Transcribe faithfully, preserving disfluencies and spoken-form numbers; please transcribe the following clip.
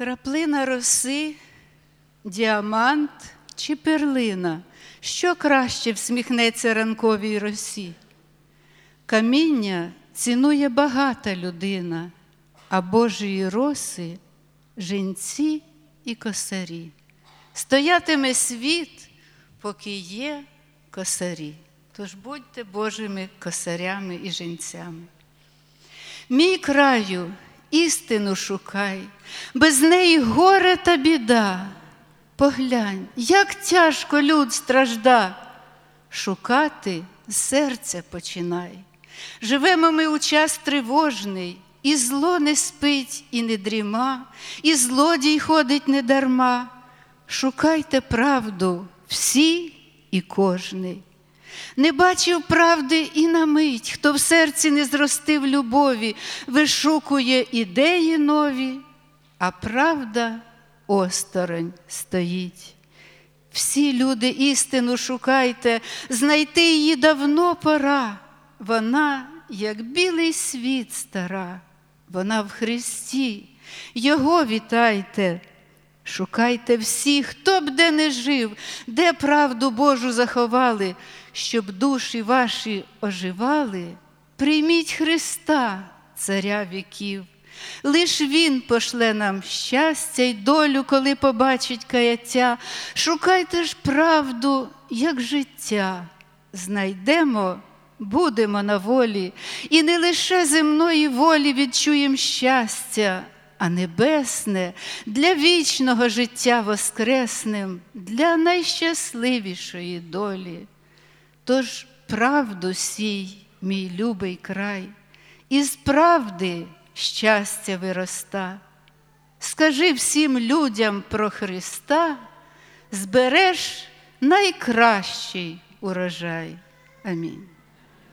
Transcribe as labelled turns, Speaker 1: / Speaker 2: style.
Speaker 1: Краплина роси, діамант чи перлина, що краще всміхнеться ранковій росі? Каміння цінує багата людина, а Божої роси – жінці і косарі. Стоятиме світ, поки є косарі. Тож будьте Божими косарями і жінцями. Мій краю, істину шукай, без неї горе та біда. Поглянь, як тяжко люд стражда, шукати з серця починай. Живемо ми у час тривожний, і зло не спить і не дріма, і злодій ходить недарма. Шукайте правду всі і кожний. Не бачив правди і на мить, хто в серці не зростив любові, вишукує ідеї нові, а правда осторонь стоїть. Всі люди істину шукайте, знайти її давно пора. Вона, як білий світ стара, вона в Христі, Його вітайте. Шукайте всі, хто б де не жив, де правду Божу заховали, щоб душі ваші оживали. Прийміть Христа, царя віків. Лиш Він пошле нам щастя й долю, коли побачить каяття. Шукайте ж правду, як життя. Знайдемо, будемо на волі, і не лише земної волі відчуєм щастя, а небесне для вічного життя воскреснем, для найщасливішої долі. Тож правду сій, мій любий край, із правди щастя вироста. Скажи всім людям про Христа, збереш найкращий урожай. Амінь.